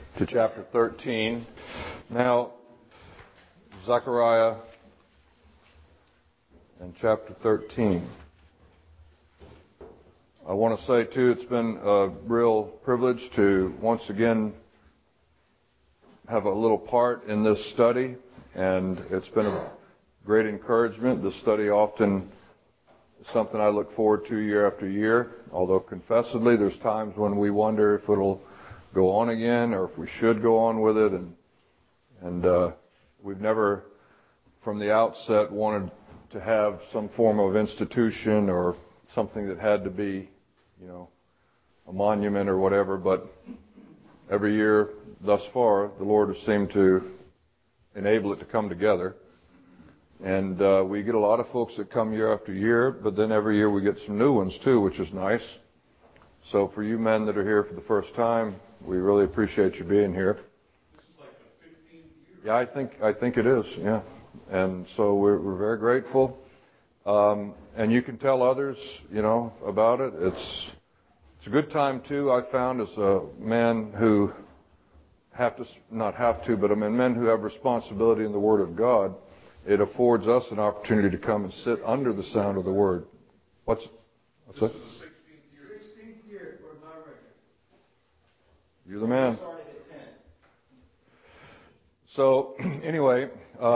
to chapter 13. Now, Zechariah and chapter 13. I want to say, too, it's been a real privilege to once again have a little part in this study, and it's been a great encouragement. This study often is something I look forward to year after year, although confessedly there's times when we wonder if it'll go on again or if we should go on with it, and we've never from the outset wanted to have some form of institution or something that had to be, a monument or whatever, but every year thus far, the Lord has seemed to enable it to come together. And we get a lot of folks that come year after year, but then every year we get some new ones too, which is nice. So for you men that are here for the first time, we really appreciate you being here. This is like the 15th year. Yeah, I think it is, yeah. And so we're very grateful. And you can tell others, about it. It's a good time too, I found, as a man who men who have responsibility in the Word of God. It affords us an opportunity to come and sit under the sound of the Word. What's that? This is the 16th year for my record. You're the man. We started at 10. So, anyway,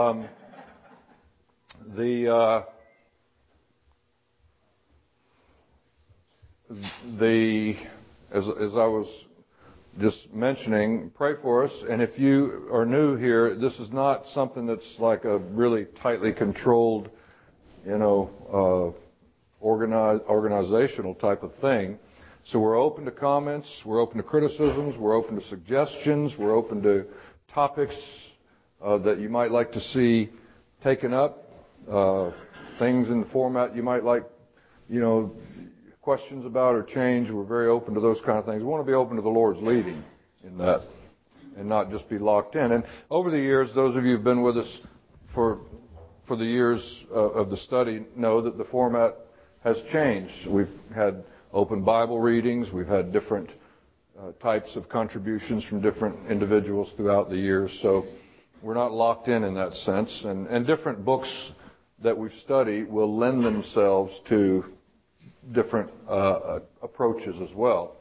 as I was just mentioning, pray for us. And if you are new here, this is not something that's like a really tightly controlled, organizational type of thing. So we're open to comments, we're open to criticisms, we're open to suggestions, we're open to topics that you might like to see taken up, things in the format you might like, questions about or change. We're very open to those kind of things. We want to be open to the Lord's leading in that and not just be locked in. And over the years, those of you who've been with us for the years of the study know that the format has changed. We've had open Bible readings. We've had different types of contributions from different individuals throughout the years. So we're not locked in that sense. And different books that we study will lend themselves to different approaches as well.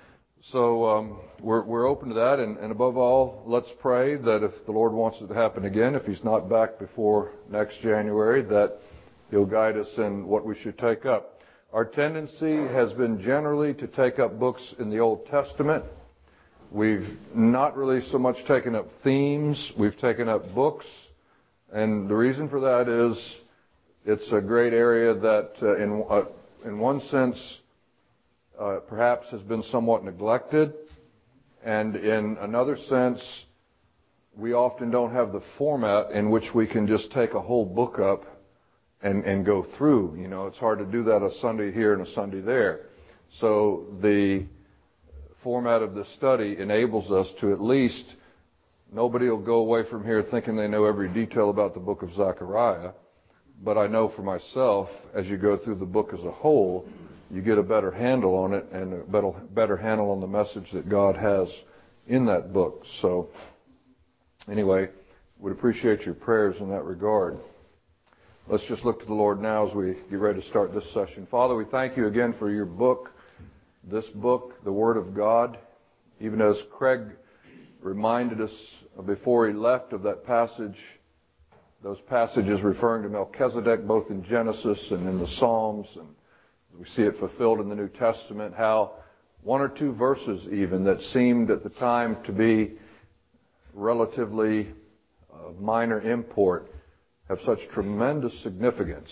So we're open to that, and above all, let's pray that if the Lord wants it to happen again, if He's not back before next January, that He'll guide us in what we should take up. Our tendency has been generally to take up books in the Old Testament. We've not really so much taken up themes. We've taken up books, and the reason for that is it's a great area that in one sense, perhaps has been somewhat neglected, and in another sense, we often don't have the format in which we can just take a whole book up and go through. It's hard to do that a Sunday here and a Sunday there. So the format of this study enables us to at least, nobody will go away from here thinking they know every detail about the book of Zechariah. But I know for myself, as you go through the book as a whole, you get a better handle on it and a better handle on the message that God has in that book. So, anyway, would appreciate your prayers in that regard. Let's just look to the Lord now as we get ready to start this session. Father, we thank you again for your book, this book, the Word of God. Even as Craig reminded us before he left of that passage, those passages referring to Melchizedek, both in Genesis and in the Psalms, and we see it fulfilled in the New Testament, how one or two verses even that seemed at the time to be relatively minor import have such tremendous significance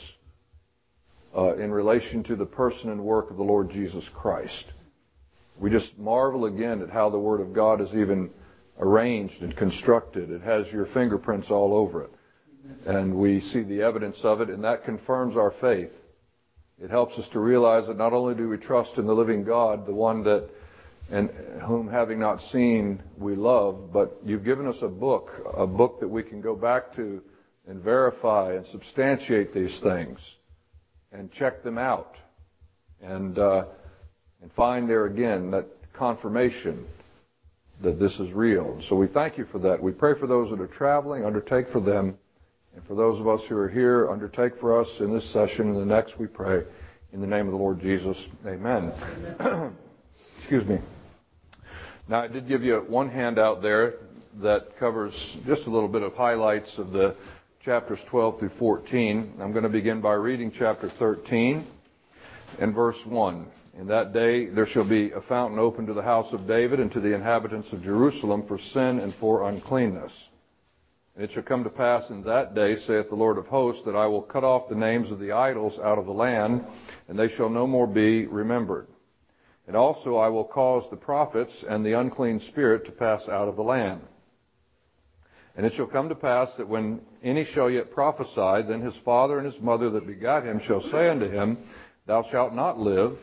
in relation to the person and work of the Lord Jesus Christ. We just marvel again at how the Word of God is even arranged and constructed. It has your fingerprints all over it. And we see the evidence of it, and that confirms our faith. It helps us to realize that not only do we trust in the living God, the one that and whom having not seen we love, but you've given us a book that we can go back to and verify and substantiate these things and check them out and find there again that confirmation that this is real. So we thank you for that. We pray for those that are traveling, undertake for them. And for those of us who are here, undertake for us in this session and the next, we pray. In the name of the Lord Jesus, amen. Excuse me. Now, I did give you one handout there that covers just a little bit of highlights of the chapters 12 through 14. I'm going to begin by reading chapter 13 and verse 1. In that day there shall be a fountain opened to the house of David and to the inhabitants of Jerusalem for sin and for uncleanness. And it shall come to pass in that day, saith the Lord of hosts, that I will cut off the names of the idols out of the land, and they shall no more be remembered. And also I will cause the prophets and the unclean spirit to pass out of the land. And it shall come to pass that when any shall yet prophesy, then his father and his mother that begat him shall say unto him, Thou shalt not live,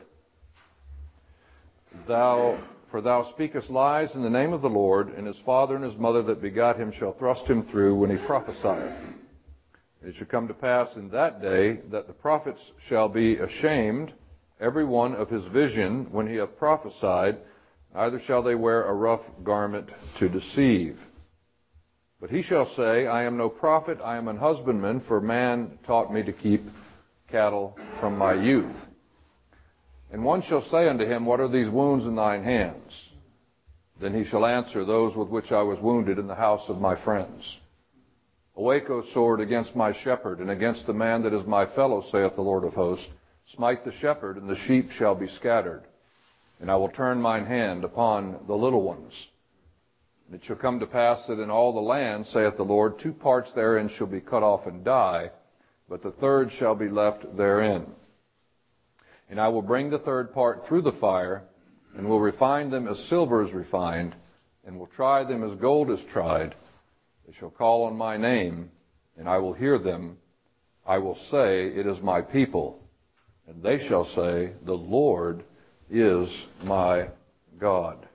for thou speakest lies in the name of the Lord, and his father and his mother that begot him shall thrust him through when he prophesieth. It shall come to pass in that day that the prophets shall be ashamed, every one of his vision, when he hath prophesied, neither shall they wear a rough garment to deceive. But he shall say, I am no prophet, I am an husbandman, for man taught me to keep cattle from my youth. And one shall say unto him, What are these wounds in thine hands? Then he shall answer, Those with which I was wounded in the house of my friends. Awake, O sword, against my shepherd, and against the man that is my fellow, saith the Lord of hosts. Smite the shepherd, and the sheep shall be scattered. And I will turn mine hand upon the little ones. And it shall come to pass that in all the land, saith the Lord, 2 parts therein shall be cut off and die, but the third shall be left therein. And I will bring the third part through the fire, and will refine them as silver is refined, and will try them as gold is tried. They shall call on my name, and I will hear them. I will say, It is my people. And they shall say, The Lord is my God.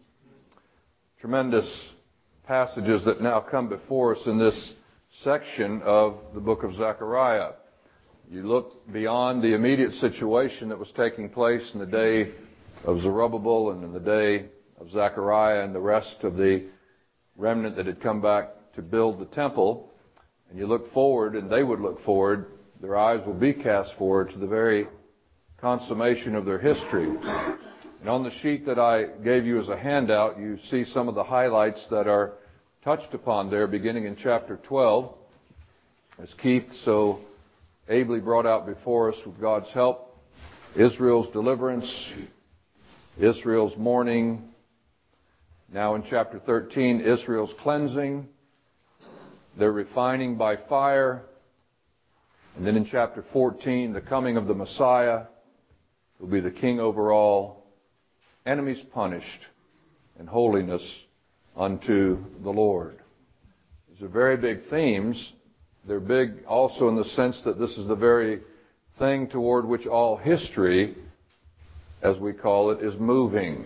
Tremendous passages that now come before us in this section of the book of Zechariah. You look beyond the immediate situation that was taking place in the day of Zerubbabel and in the day of Zechariah and the rest of the remnant that had come back to build the temple. And you look forward, and they would look forward, their eyes will be cast forward to the very consummation of their history. And on the sheet that I gave you as a handout, you see some of the highlights that are touched upon there, beginning in chapter 12, as Keith so ably brought out before us with God's help. Israel's deliverance, Israel's mourning. Now in chapter 13, Israel's cleansing, their refining by fire. And then in chapter 14, the coming of the Messiah, who will be the king over all, enemies punished, and holiness unto the Lord. These are very big themes. They're big also in the sense that this is the very thing toward which all history, as we call it, is moving.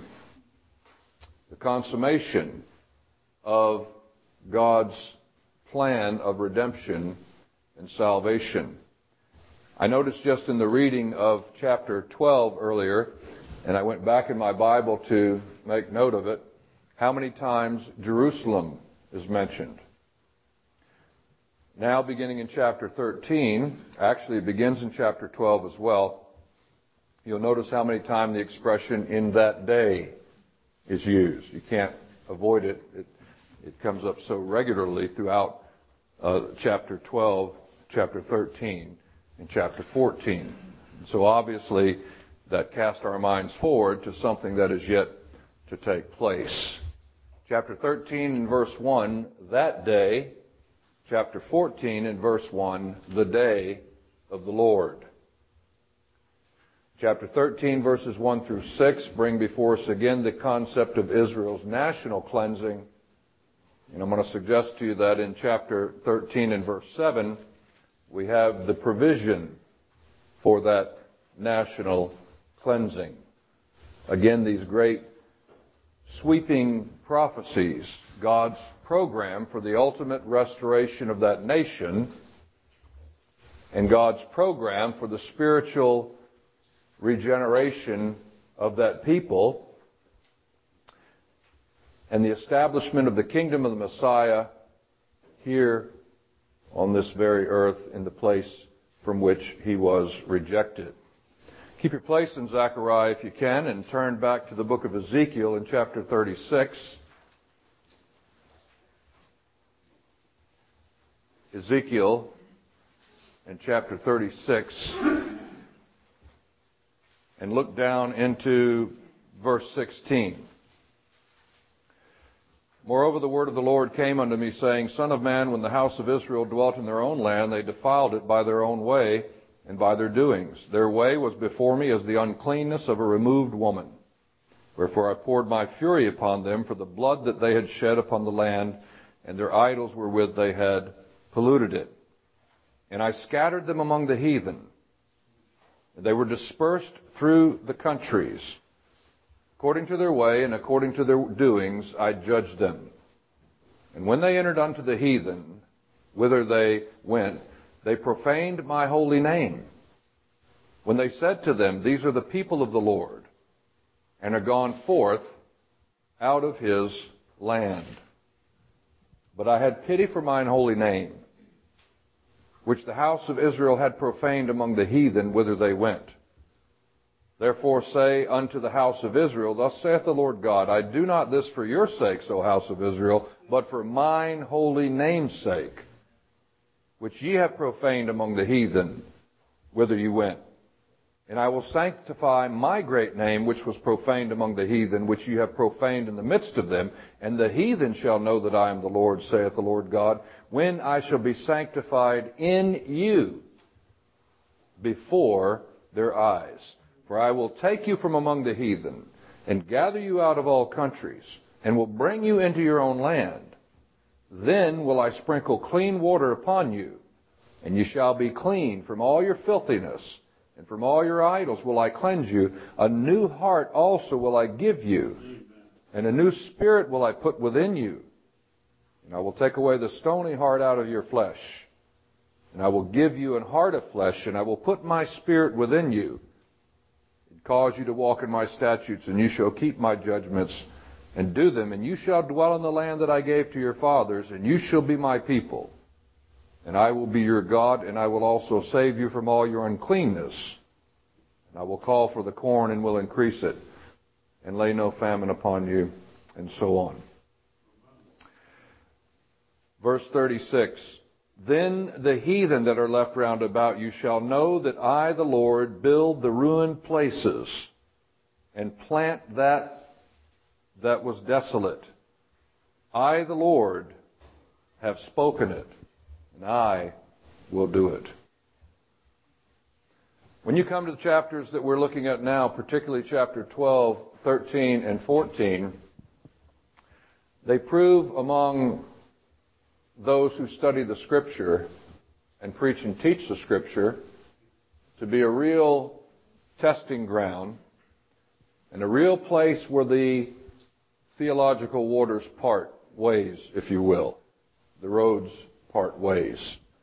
The consummation of God's plan of redemption and salvation. I noticed just in the reading of chapter 12 earlier, and I went back in my Bible to make note of it, how many times Jerusalem is mentioned. Now, beginning in chapter 13, actually it begins in chapter 12 as well, you'll notice how many times the expression in that day is used. You can't avoid it. It comes up so regularly throughout chapter 12, chapter 13, and chapter 14. So obviously that casts our minds forward to something that is yet to take place. Chapter 13 and verse 1, that day. Chapter 14 and verse 1, the day of the Lord. Chapter 13 verses 1 through 6 bring before us again the concept of Israel's national cleansing. And I'm going to suggest to you that in chapter 13 and verse 7, we have the provision for that national cleansing. Again, these great sweeping prophecies, God's program for the ultimate restoration of that nation, and God's program for the spiritual regeneration of that people. and the establishment of the kingdom of the Messiah here on this very earth in the place from which he was rejected. Keep your place in Zechariah if you can, and turn back to the book of Ezekiel in chapter 36. Ezekiel in chapter 36. And look down into verse 16. Moreover, the word of the Lord came unto me, saying, Son of man, when the house of Israel dwelt in their own land, they defiled it by their own way and by their doings. Their way was before me as the uncleanness of a removed woman. Wherefore I poured my fury upon them for the blood that they had shed upon the land, and their idols wherewith they had polluted it. And I scattered them among the heathen. They were dispersed through the countries. According to their way and according to their doings, I judged them. And when they entered unto the heathen, whither they went, they profaned my holy name. When they said to them, These are the people of the Lord, and are gone forth out of his land. But I had pity for mine holy name, which the house of Israel had profaned among the heathen whither they went. Therefore say unto the house of Israel, Thus saith the Lord God, I do not this for your sakes, O house of Israel, but for mine holy name's sake, which ye have profaned among the heathen whither you went. And I will sanctify my great name, which was profaned among the heathen, which ye have profaned in the midst of them. And the heathen shall know that I am the Lord, saith the Lord God, when I shall be sanctified in you before their eyes. For I will take you from among the heathen, and gather you out of all countries, and will bring you into your own land. Then will I sprinkle clean water upon you, and you shall be clean from all your filthiness, and from all your idols will I cleanse you. A new heart also will I give you, and a new spirit will I put within you. And I will take away the stony heart out of your flesh, and I will give you an heart of flesh, and I will put my spirit within you, and cause you to walk in my statutes, and you shall keep my judgments and do them. And you shall dwell in the land that I gave to your fathers, and you shall be my people. And I will be your God, and I will also save you from all your uncleanness. And I will call for the corn, and will increase it, and lay no famine upon you, and so on. Verse 36, Then the heathen that are left round about you shall know that I, the Lord, build the ruined places, and plant that was desolate. I, the Lord, have spoken it, and I will do it. When you come to the chapters that we're looking at now, particularly chapter 12, 13, and 14, they prove among those who study the Scripture and preach and teach the Scripture to be a real testing ground and a real place where the theological waters part ways, if you will. The roads part ways.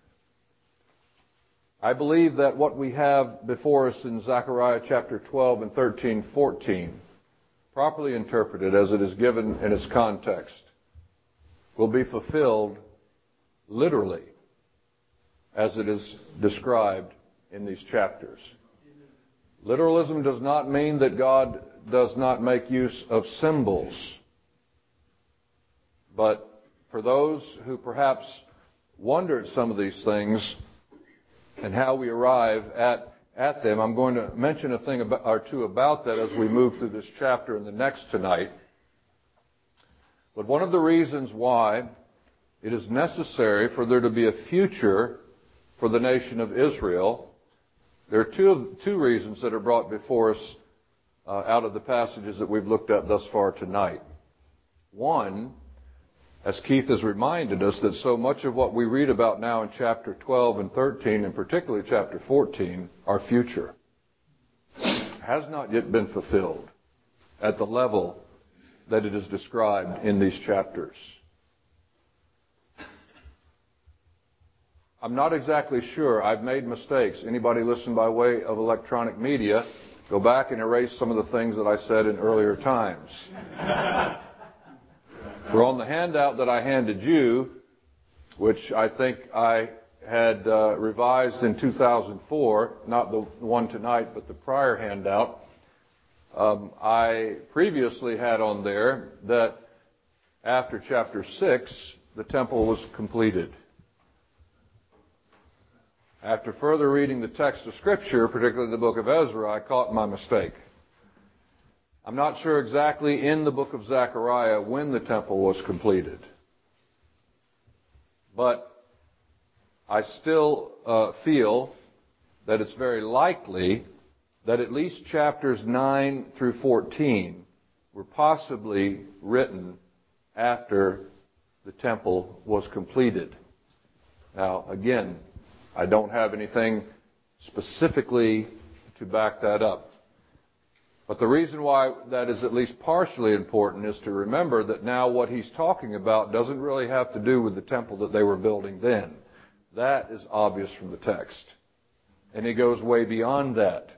I believe that what we have before us in Zechariah chapter 12 and 13, 14, properly interpreted as it is given in its context, will be fulfilled literally as it is described in these chapters. Literalism does not mean that God does not make use of symbols. But for those who perhaps wonder at some of these things and how we arrive at them, I'm going to mention a thing or two about that as we move through this chapter and the next tonight. But one of the reasons why it is necessary for there to be a future for the nation of Israel, there are two reasons that are brought before us out of the passages that we've looked at thus far tonight. One, as Keith has reminded us, that so much of what we read about now in chapter 12 and 13, and particularly chapter 14, are future. Has not yet been fulfilled at the level that it is described in these chapters. I'm not exactly sure. I've made mistakes. Anybody listen by way of electronic media, go back and erase some of the things that I said in earlier times. For on the handout that I handed you, which I think I had revised in 2004, not the one tonight, but the prior handout, I previously had on there that after chapter 6, the temple was completed. After further reading the text of Scripture, particularly the book of Ezra, I caught my mistake. I'm not sure exactly in the book of Zechariah when the temple was completed. But I still feel that it's very likely that at least chapters 9 through 14 were possibly written after the temple was completed. Now, again, I don't have anything specifically to back that up. But the reason why that is at least partially important is to remember that now what he's talking about doesn't really have to do with the temple that they were building then. That is obvious from the text. And he goes way beyond that.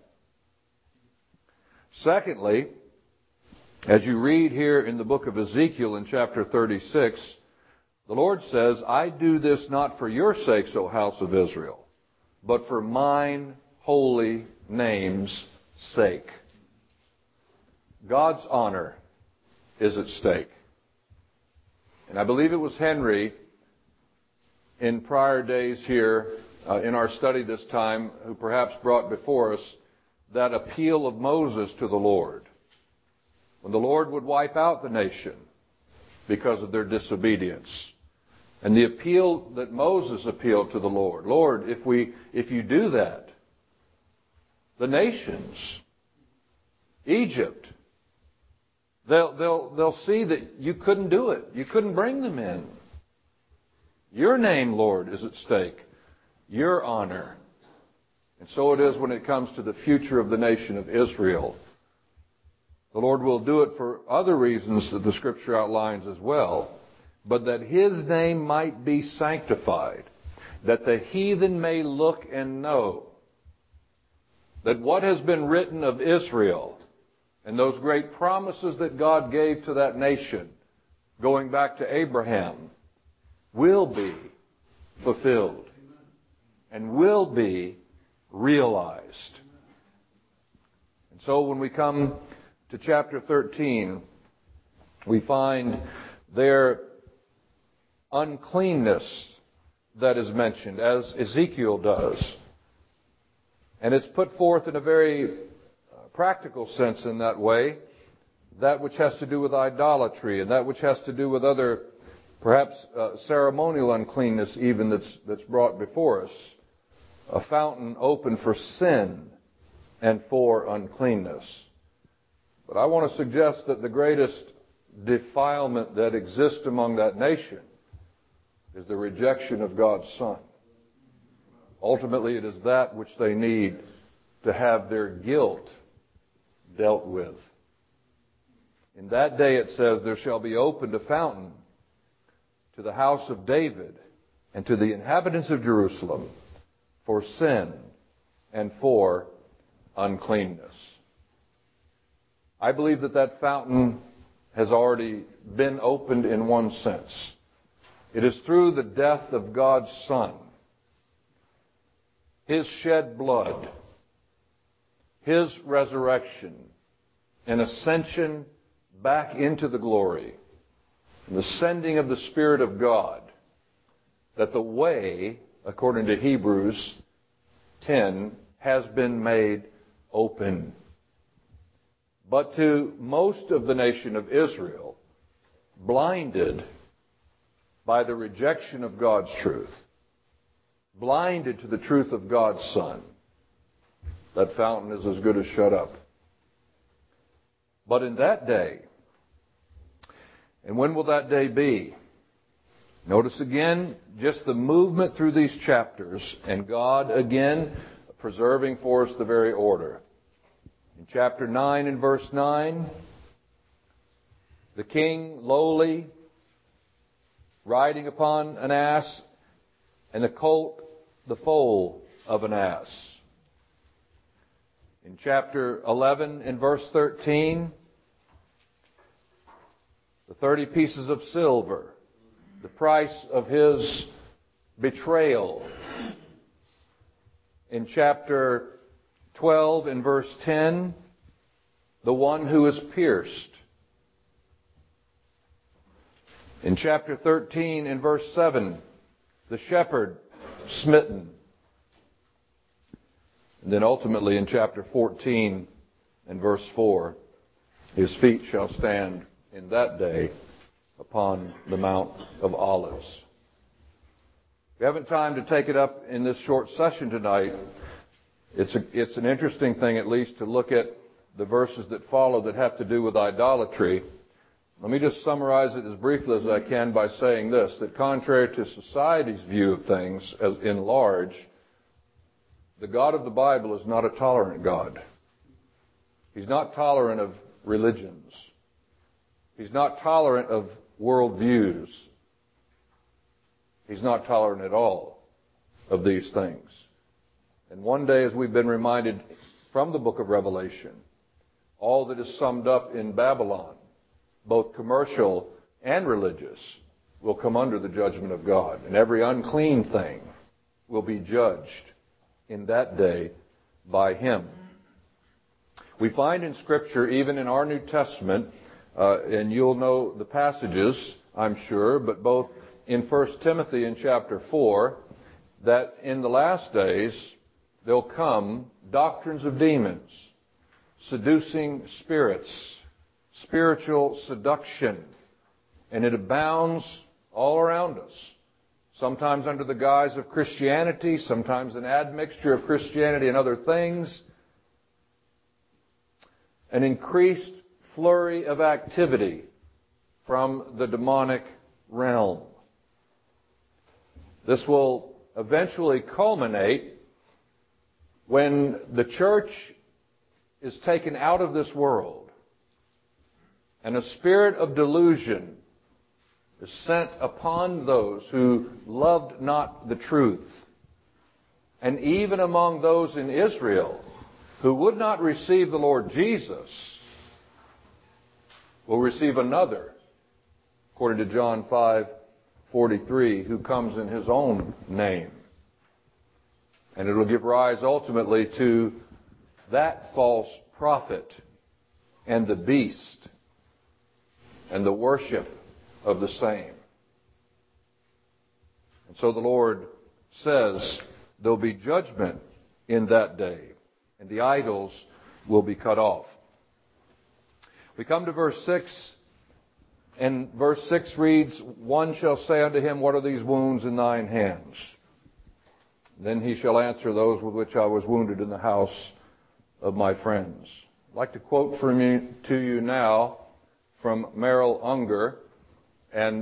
Secondly, as you read here in the book of Ezekiel in chapter 36, the Lord says, I do this not for your sakes, O house of Israel, but for mine holy name's sake. God's honor is at stake. And I believe it was Henry in prior days here in our study this time who perhaps brought before us that appeal of Moses to the Lord. When the Lord would wipe out the nation because of their disobedience. And the appeal that Moses appealed to the Lord. Lord, if you do that, the nations, Egypt, they'll see that you couldn't do it. You couldn't bring them in. Your name, Lord, is at stake. Your honor. And so it is when it comes to the future of the nation of Israel. The Lord will do it for other reasons that the Scripture outlines as well. But that His name might be sanctified. That the heathen may look and know that what has been written of Israel and those great promises that God gave to that nation, going back to Abraham, will be fulfilled and will be realized. And so when we come to chapter 13, we find there uncleanness that is mentioned, as Ezekiel does. And it's put forth in a very practical sense in that way, that which has to do with idolatry and that which has to do with other, perhaps ceremonial uncleanness even that's brought before us. A fountain open for sin and for uncleanness. But I want to suggest that the greatest defilement that exists among that nation is the rejection of God's Son. Ultimately, it is that which they need to have their guilt dealt with. In that day it says, there shall be opened a fountain to the house of David and to the inhabitants of Jerusalem for sin and for uncleanness. I believe that fountain has already been opened in one sense. It is through the death of God's Son, His shed blood, His resurrection, and ascension back into the glory, and the sending of the Spirit of God, that the way, according to Hebrews 10, has been made open. But to most of the nation of Israel, blinded by the rejection of God's truth, blinded to the truth of God's Son, that fountain is as good as shut up. But in that day, and when will that day be? Notice again just the movement through these chapters, and God again preserving for us the very order. In chapter 9 and verse 9, the king lowly, riding upon an ass, and the colt the foal of an ass. In chapter 11 and verse 13, the 30 pieces of silver, the price of his betrayal. In chapter 12 in verse 10, the one who is pierced. In chapter 13 in verse 7, the shepherd smitten. And then ultimately in chapter 14 and verse 4, his feet shall stand in that day upon the Mount of Olives. We haven't time to take it up in this short session tonight. It's an interesting thing, at least, to look at the verses that follow that have to do with idolatry. Let me just summarize it as briefly as I can by saying this, that contrary to society's view of things as in large, the God of the Bible is not a tolerant God. He's not tolerant of religions. He's not tolerant of worldviews. He's not tolerant at all of these things. And one day, as we've been reminded from the book of Revelation, all that is summed up in Babylon, both commercial and religious, will come under the judgment of God. And every unclean thing will be judged in that day by Him. We find in Scripture, even in our New Testament, and you'll know the passages, I'm sure, but both in 1 Timothy in chapter 4, that in the last days there'll come doctrines of demons, seducing spirits, spiritual seduction, and it abounds all around us. Sometimes under the guise of Christianity, sometimes an admixture of Christianity and other things. An increased flurry of activity from the demonic realm. This will eventually culminate when the church is taken out of this world and a spirit of delusion is sent upon those who loved not the truth. And even among those in Israel who would not receive the Lord Jesus will receive another, according to John 5:43, who comes in His own name. And it will give rise ultimately to that false prophet and the beast and the worship of the same. And so the Lord says there'll be judgment in that day, and the idols will be cut off. We come to verse 6, and verse 6 reads, "One shall say unto him, What are these wounds in thine hands? Then he shall answer, Those with which I was wounded in the house of my friends." I'd like to quote to you now from Merrill Unger. And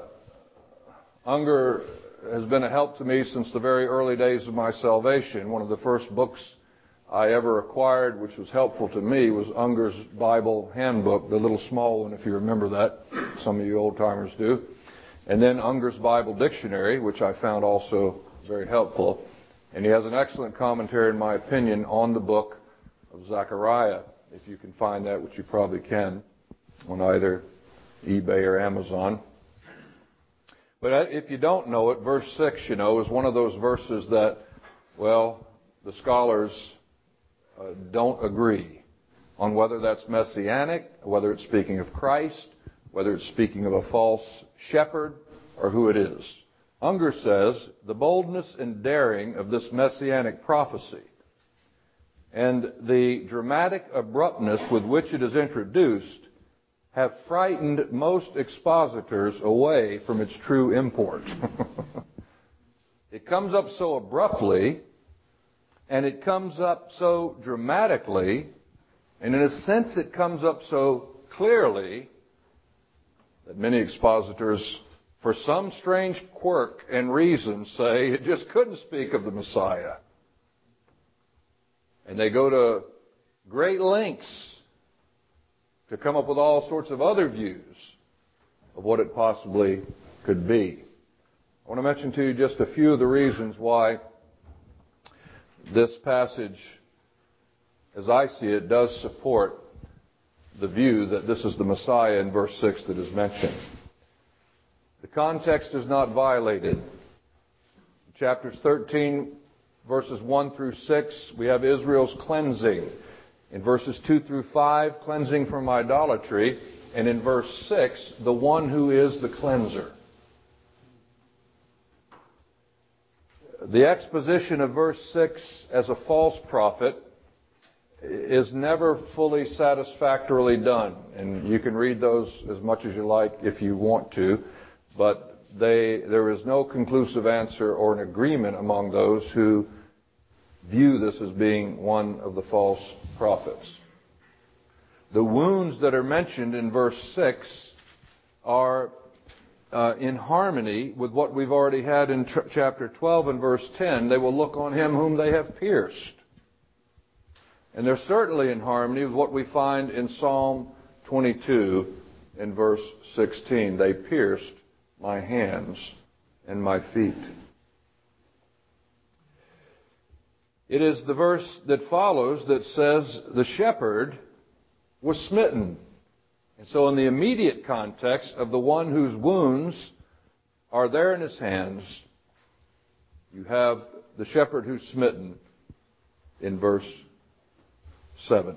Unger has been a help to me since the very early days of my salvation. One of the first books I ever acquired, which was helpful to me, was Unger's Bible Handbook, the little small one, if you remember that. Some of you old-timers do. And then Unger's Bible Dictionary, which I found also very helpful. And he has an excellent commentary, in my opinion, on the book of Zechariah, if you can find that, which you probably can, on either eBay or Amazon. But if you don't know it, verse 6, is one of those verses that, well, the scholars don't agree on whether that's messianic, whether it's speaking of Christ, whether it's speaking of a false shepherd, or who it is. Unger says, the boldness and daring of this messianic prophecy and the dramatic abruptness with which it is introduced have frightened most expositors away from its true import. It comes up so abruptly, and it comes up so dramatically, and in a sense it comes up so clearly that many expositors, for some strange quirk and reason, say it just couldn't speak of the Messiah. And they go to great lengths to come up with all sorts of other views of what it possibly could be. I want to mention to you just a few of the reasons why this passage, as I see it, does support the view that this is the Messiah in verse 6 that is mentioned. The context is not violated. Chapters 13, verses 1 through 6, we have Israel's cleansing. In verses 2 through 5, cleansing from idolatry. And in verse 6, the one who is the cleanser. The exposition of verse 6 as a false prophet is never fully satisfactorily done. And you can read those as much as you like if you want to, but there is no conclusive answer or an agreement among those who view this as being one of the false prophets. The wounds that are mentioned in verse 6 are in harmony with what we've already had in chapter 12 and verse 10. They will look on him whom they have pierced. And they're certainly in harmony with what we find in Psalm 22 in verse 16. They pierced my hands and my feet. It is the verse that follows that says the shepherd was smitten. And so in the immediate context of the one whose wounds are there in his hands, you have the shepherd who's smitten in verse 7.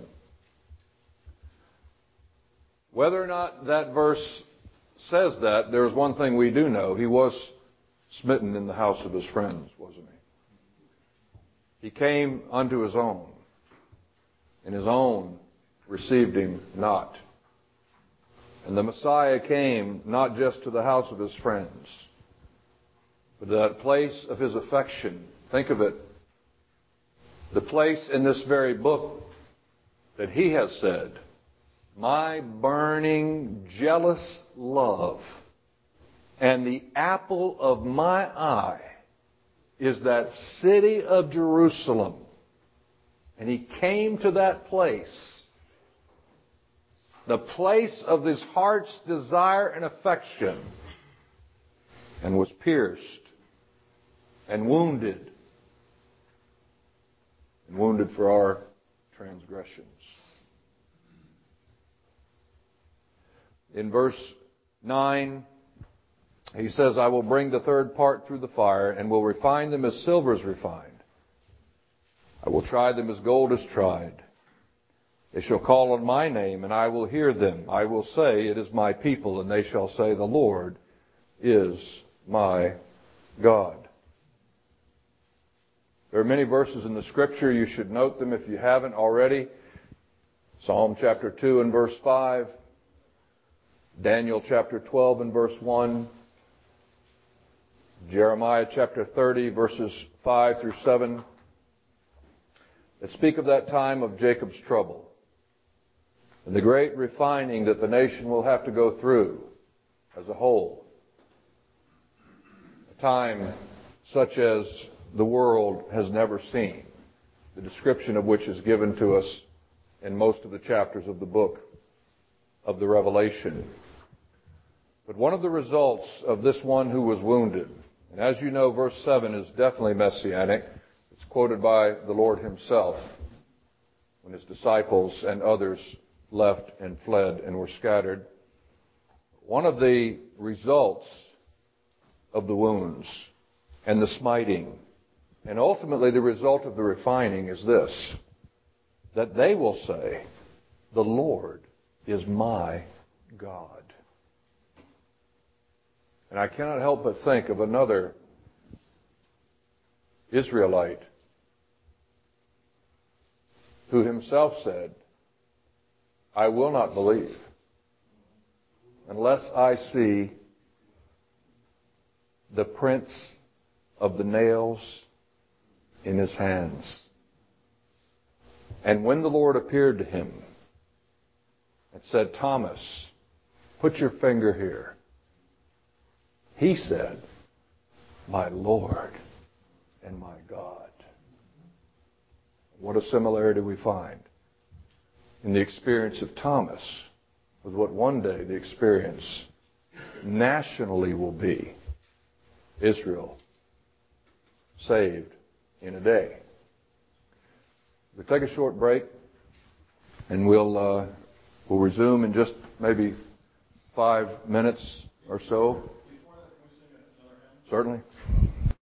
Whether or not that verse says that, there's one thing we do know. He was smitten in the house of his friends, wasn't he? He came unto his own, and his own received him not. And the Messiah came not just to the house of his friends, but to that place of his affection. Think of it. The place in this very book that he has said, my burning, jealous love and the apple of my eye is that city of Jerusalem. And he came to that place, the place of his heart's desire and affection, and was pierced and wounded for our transgressions. In verse 9, he says, I will bring the third part through the fire and will refine them as silver is refined. I will try them as gold is tried. They shall call on my name, and I will hear them. I will say, it is my people, and they shall say, the Lord is my God. There are many verses in the Scripture. You should note them if you haven't already. Psalm chapter 2 and verse 5. Daniel chapter 12 and verse 1. Jeremiah chapter 30 verses 5 through 7. That speak of that time of Jacob's trouble and the great refining that the nation will have to go through as a whole. A time such as the world has never seen, the description of which is given to us in most of the chapters of the book of the Revelation. But one of the results of this one who was wounded, and as you know, verse 7 is definitely messianic. It's quoted by the Lord himself when his disciples and others left and fled and were scattered. One of the results of the wounds and the smiting, and ultimately the result of the refining is this, that they will say, the Lord is my God. And I cannot help but think of another Israelite who himself said, I will not believe unless I see the prints of the nails in his hands. And when the Lord appeared to him and said, Thomas, put your finger here, he said, my Lord and my God. What a similarity we find in the experience of Thomas with what one day the experience nationally will be. Israel saved in a day. We'll take a short break and we'll We'll resume in just maybe 5 minutes or so. Before that, can we sing another hymn? Certainly.